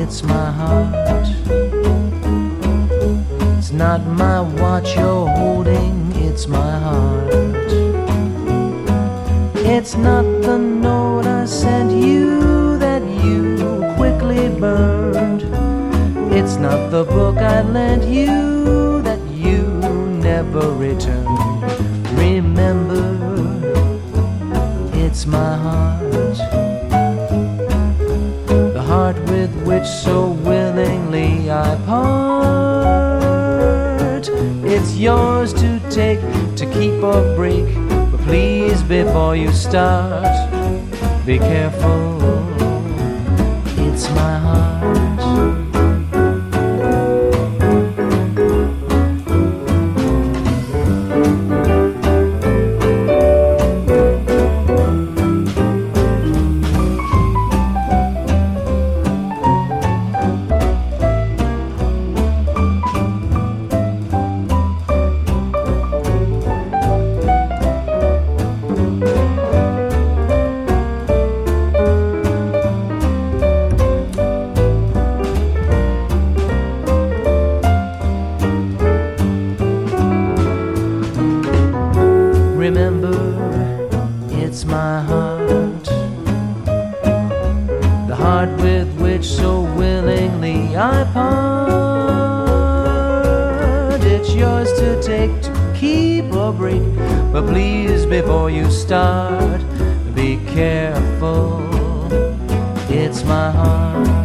it's my heart. It's not my watch you're holding, it's my heart. It's not the note I sent you that you quickly burned. It's not the book I lent you that you never returned. Remember, it's my heart. The heart with which so willingly I part. It's yours to take, to keep or break. But please, before you start, be careful. It's my heart. Remember, it's my heart. The heart with which so willingly I part. It's yours to take, to keep or break. But please, before you start, be careful. It's my heart.